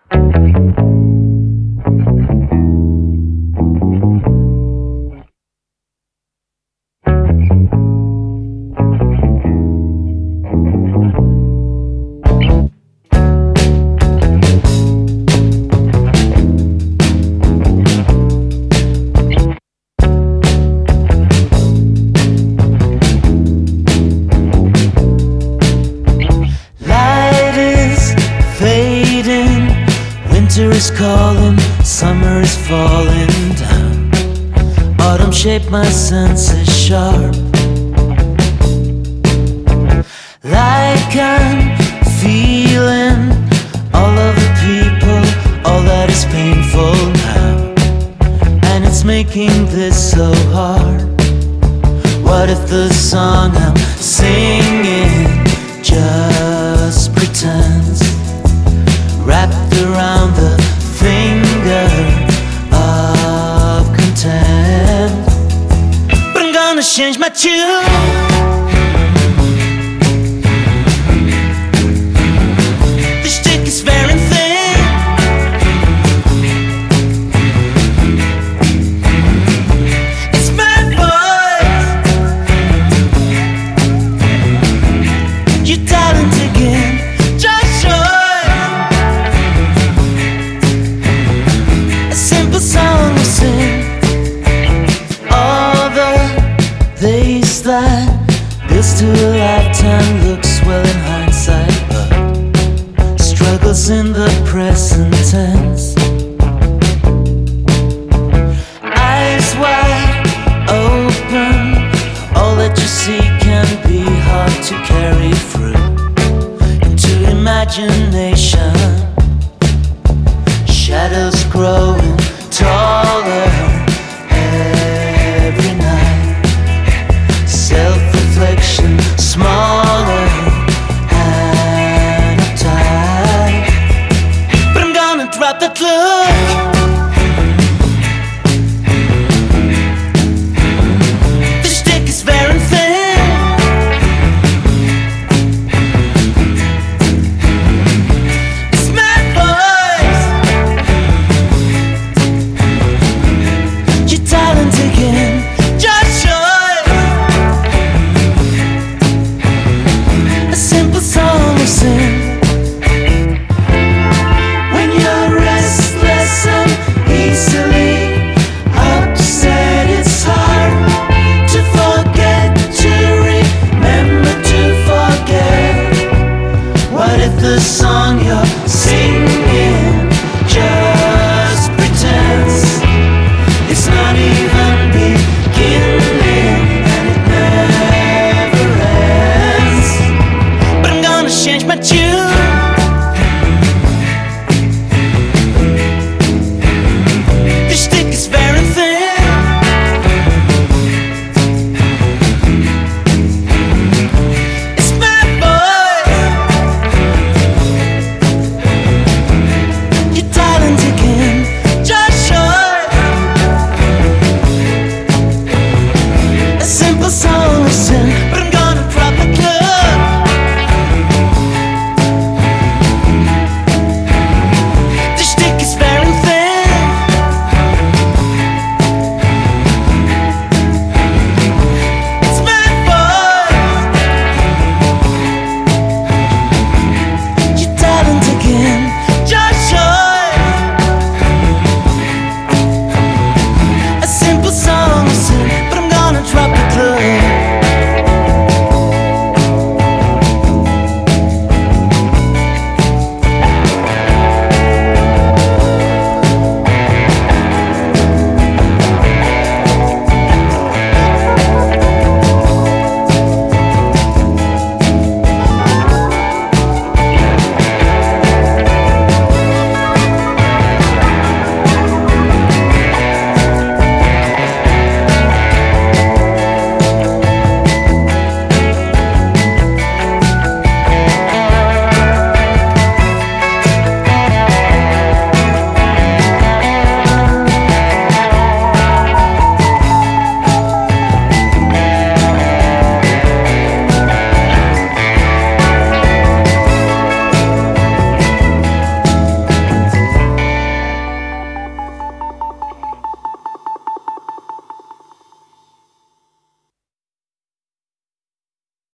Winter is calling, summer is falling down. Autumn shaped my senses sharp, like I'm feeling all of the people, all that is painful now, and it's making this so hard. What if the song I'm singing just pretends, wrapped around the finger of content? But I'm gonna change my tune. The stick is very thin. It's my voice, your talent again, just show. Song we sing, all the days that builds to a lifetime looks well in hindsight, but struggles in the present tense. Eyes wide open, all that you see can be hard to carry through into imagination. Shadows growing taller every night, self-reflection smaller and uptight. But I'm gonna drop the clue.